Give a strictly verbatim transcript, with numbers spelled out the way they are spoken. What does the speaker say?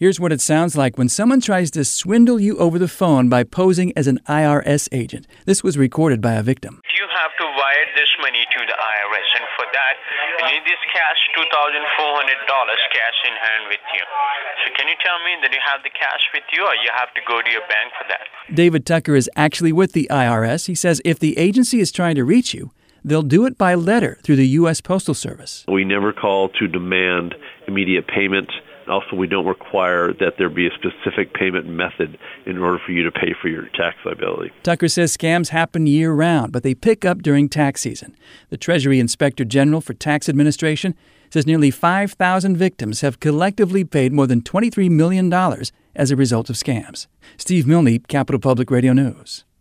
Here's what it sounds like when someone tries to swindle you over the phone by posing as an I R S agent. This was recorded by a victim. You have to wire this money to the I R S, and for that, you need this cash, two thousand four hundred dollars cash in hand with you. So can you tell me that you have the cash with you, or you have to go to your bank for that? David Tucker is actually with the I R S. He says if the agency is trying to reach you, they'll do it by letter through the U S Postal Service. We never call to demand immediate payment. Also, we don't require that there be a specific payment method in order for you to pay for your tax liability. Tucker says scams happen year-round, but they pick up during tax season. The Treasury Inspector General for Tax Administration says nearly five thousand victims have collectively paid more than twenty-three million dollars as a result of scams. Steve Milne, Capital Public Radio News.